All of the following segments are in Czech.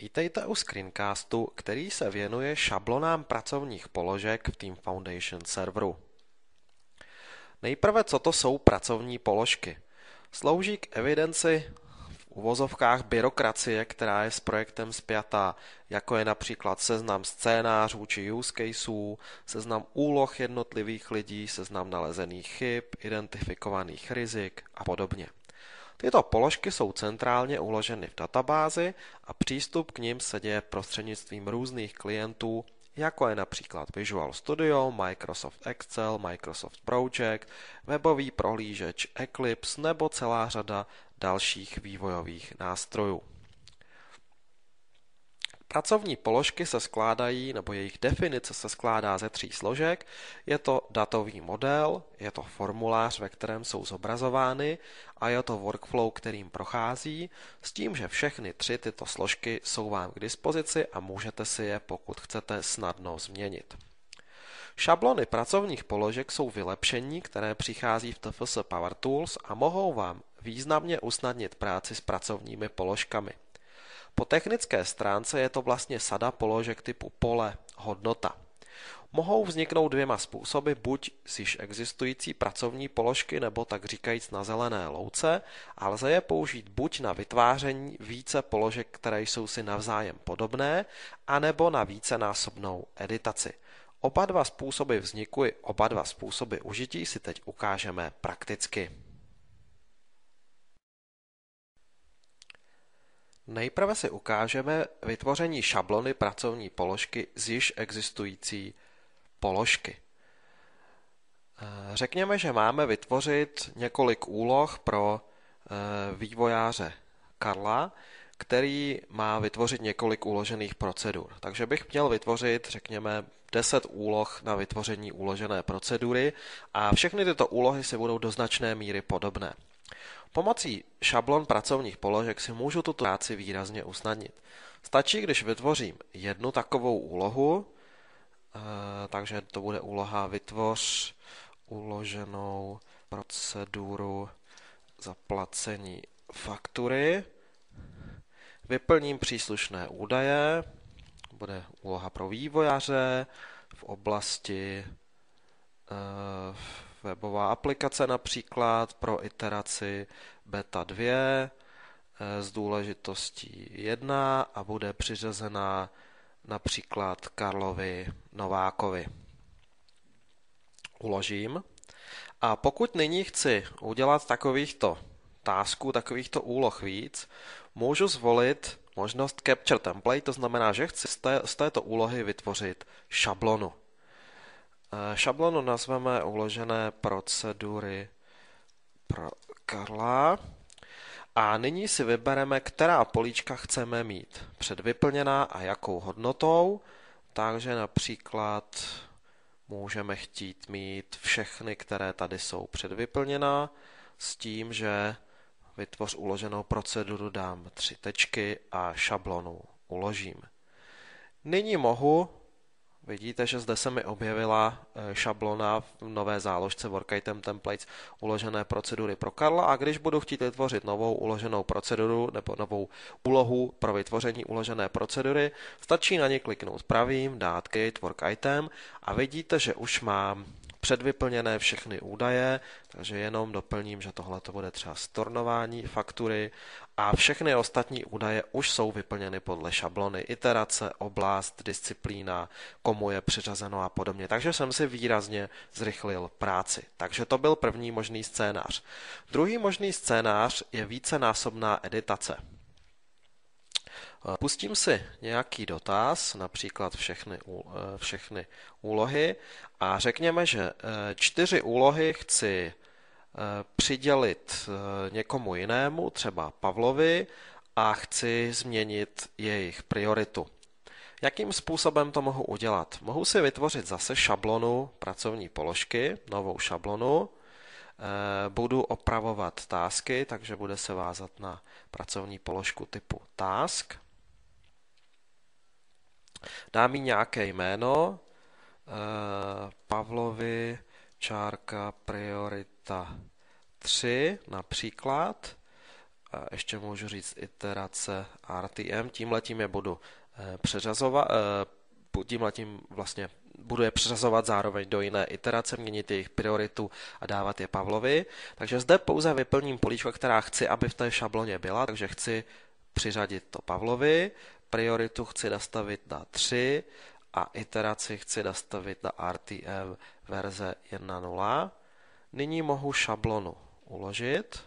Vítejte u screencastu, který se věnuje šablonám pracovních položek v Team Foundation serveru. Nejprve, co to jsou pracovní položky? Slouží k evidenci v uvozovkách byrokracie, která je s projektem spjatá, jako je například seznam scénářů či use caseů, seznam úloh jednotlivých lidí, seznam nalezených chyb, identifikovaných rizik a podobně. Tyto položky jsou centrálně uloženy v databázi a přístup k nim se děje prostřednictvím různých klientů, jako je například Visual Studio, Microsoft Excel, Microsoft Project, webový prohlížeč Eclipse nebo celá řada dalších vývojových nástrojů. Pracovní položky se skládají, nebo jejich definice se skládá ze 3 složek. Je to datový model, je to formulář, ve kterém jsou zobrazovány a je to workflow, kterým prochází, s tím, že všechny 3 tyto složky jsou vám k dispozici a můžete si je, pokud chcete, snadno změnit. Šablony pracovních položek jsou vylepšení, které přichází v TFS Power Tools a mohou vám významně usnadnit práci s pracovními položkami. Po technické stránce je to vlastně sada položek typu pole, hodnota. Mohou vzniknout 2 způsoby, buď z již existující pracovní položky, nebo tak říkajíc na zelené louce, a lze je použít buď na vytváření více položek, které jsou si navzájem podobné, anebo na vícenásobnou editaci. Oba 2 způsoby vzniku i oba 2 způsoby užití si teď ukážeme prakticky. Nejprve si ukážeme vytvoření šablony pracovní položky z již existující položky. Řekněme, že máme vytvořit několik úloh pro vývojáře Karla, který má vytvořit několik uložených procedur. Takže bych měl vytvořit, řekněme, 10 úloh na vytvoření uložené procedury a všechny tyto úlohy si budou do značné míry podobné. Pomocí šablon pracovních položek si můžu tuto práci výrazně usnadnit. Stačí, když vytvořím jednu takovou úlohu, takže to bude úloha vytvoř uloženou proceduru zaplacení faktury, vyplním příslušné údaje, bude úloha pro vývojáře v oblasti webová aplikace například pro iteraci beta 2 s důležitostí 1 a bude přiřazena například Karlovi Novákovi. Uložím. A pokud nyní chci udělat takovýchto tasků, takovýchto úloh víc, můžu zvolit možnost Capture Template, to znamená, že chci z této úlohy vytvořit šablonu. Šablonu nazveme uložené procedury pro Karla a nyní si vybereme, která políčka chceme mít předvyplněná a jakou hodnotou, takže například můžeme chtít mít všechny, které tady jsou předvyplněná, s tím, že vytvoř uloženou proceduru dám 3 tečky a šablonu uložím. Nyní mohu, vidíte, že zde se mi objevila šablona v nové záložce Work Item Templates uložené procedury pro Karla a když budu chtít vytvořit novou uloženou proceduru nebo novou úlohu pro vytvoření uložené procedury, stačí na ně kliknout pravým, dát Create Work Item a vidíte, že už mám předvyplněné všechny údaje, takže jenom doplním, že tohle to bude třeba stornování faktury a všechny ostatní údaje už jsou vyplněny podle šablony, iterace, oblast, disciplína, komu je přiřazeno a podobně. Takže jsem si výrazně zrychlil práci. Takže to byl první možný scénář. Druhý možný scénář je vícenásobná editace. Pustím si nějaký dotaz, například všechny úlohy a řekněme, že 4 úlohy chci přidělit někomu jinému, třeba Pavlovi, a chci změnit jejich prioritu. Jakým způsobem to mohu udělat? Mohu si vytvořit zase šablonu pracovní položky, novou šablonu, budu opravovat tasky, takže bude se vázat na pracovní položku typu task. Dám jí nějaké jméno, Pavlovi čárka priorita 3 například ještě můžu říct iterace RTM, tímhletím je budu tímhletím vlastně budu je přeřazovat zároveň do jiné iterace, měnit jejich prioritu a dávat je Pavlovi. Takže zde pouze vyplním políčko, která chci, aby v té šabloně byla, takže chci přiřadit to Pavlovi, prioritu chci nastavit na 3 a iteraci chci nastavit na RTM verze 1.0. Nyní mohu šablonu uložit.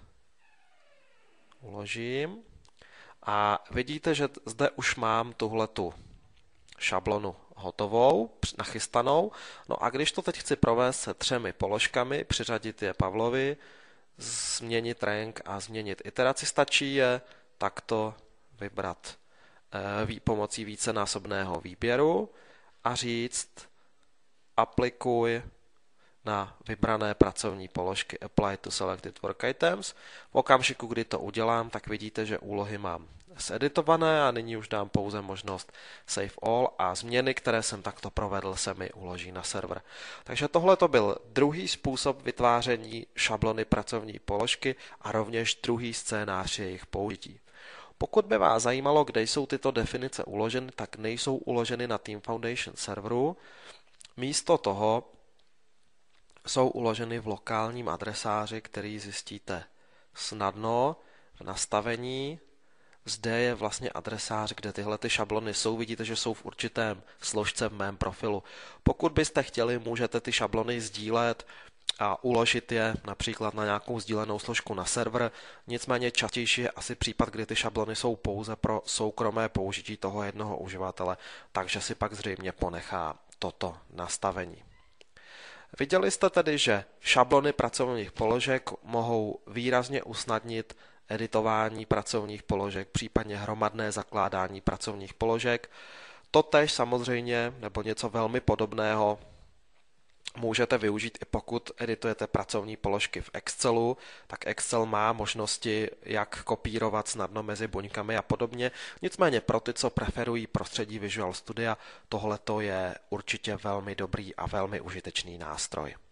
Uložím. A vidíte, že zde už mám tuhletu šablonu hotovou, nachystanou. No a když to teď chci provést se 3 položkami, přiřadit je Pavlovi, změnit rank a změnit iteraci, stačí je takto vybrat pomocí vícenásobného výběru a říct aplikuj na vybrané pracovní položky Apply to Selected Work Items. V okamžiku, kdy to udělám, tak vidíte, že úlohy mám zeditované a nyní už dám pouze možnost Save All a změny, které jsem takto provedl, se mi uloží na server. Takže tohle to byl druhý způsob vytváření šablony pracovní položky a rovněž druhý scénář jejich použití. Pokud by vás zajímalo, kde jsou tyto definice uloženy, tak nejsou uloženy na Team Foundation serveru. Místo toho jsou uloženy v lokálním adresáři, který zjistíte snadno v nastavení. Zde je vlastně adresář, kde tyhle šablony jsou. Vidíte, že jsou v určitém složce v mém profilu. Pokud byste chtěli, můžete ty šablony sdílet a uložit je například na nějakou sdílenou složku na server. Nicméně častější je asi případ, kdy ty šablony jsou pouze pro soukromé použití toho jednoho uživatele, takže si pak zřejmě ponechá toto nastavení. Viděli jste tedy, že šablony pracovních položek mohou výrazně usnadnit editování pracovních položek, případně hromadné zakládání pracovních položek. Totéž samozřejmě, nebo něco velmi podobného, můžete využít i pokud editujete pracovní položky v Excelu, tak Excel má možnosti, jak kopírovat snadno mezi buňkami a podobně. Nicméně pro ty, co preferují prostředí Visual Studia, tohleto je určitě velmi dobrý a velmi užitečný nástroj.